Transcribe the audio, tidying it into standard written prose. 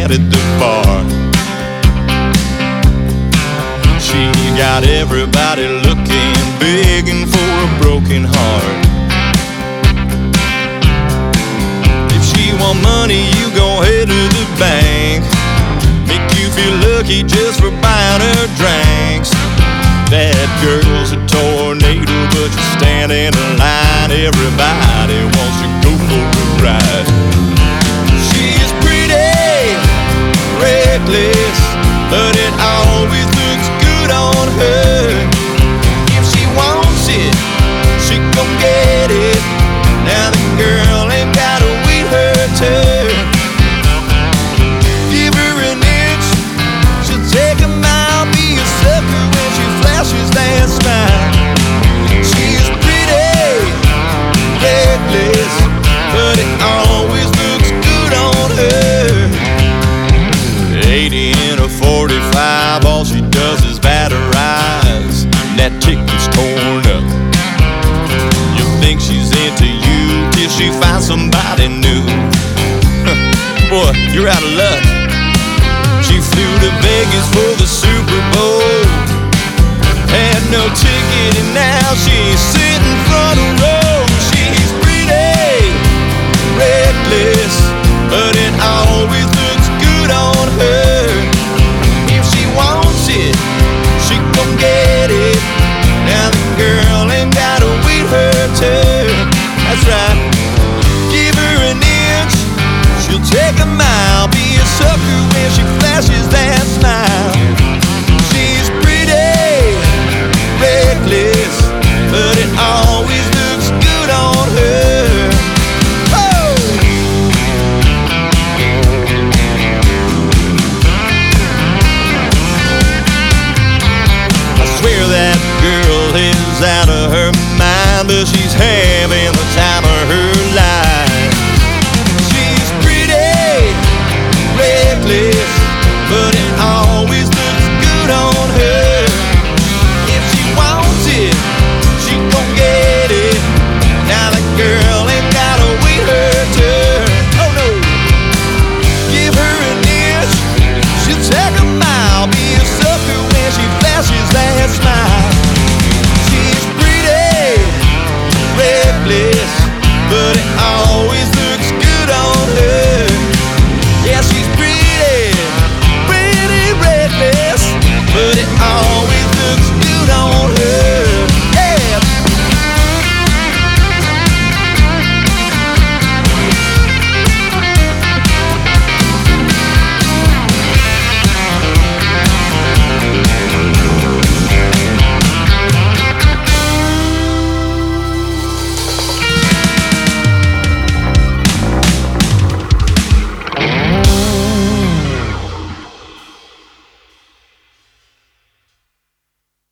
cat at the bar. She got everybody looking, begging for a broken heart. If she want money, you go head to the bank. Make you feel lucky just for buying her drinks. That girl's a tornado, but you stand in a line. Everybody wants to go for a ride. She's pretty, reckless, but it always looks good on her. If she wants it, she gon' get it. Now the girl ain't gotta wait her turn. Give her an inch, she'll take a mile. Be a sucker when she flashes that smile. She's pretty, reckless, but it always looks good on her. 80 in a 45, all she does is bat her eyes, and that ticket's torn up. You think she's into you till she finds somebody new. Boy, you're out of luck. She flew to Vegas for the Super Bowl, had no ticket, and now she's sitting front row. She's pretty, reckless, but it always looks good on her. If she wants it, she gon' get it. Now the girl ain't gotta wait her turn. That's right. Give her an inch, she'll take a mile. Be a sucker when she flashes that smile. She's pretty, reckless, but it always looks good on her. Oh! I swear that girl is out of her mind, but she's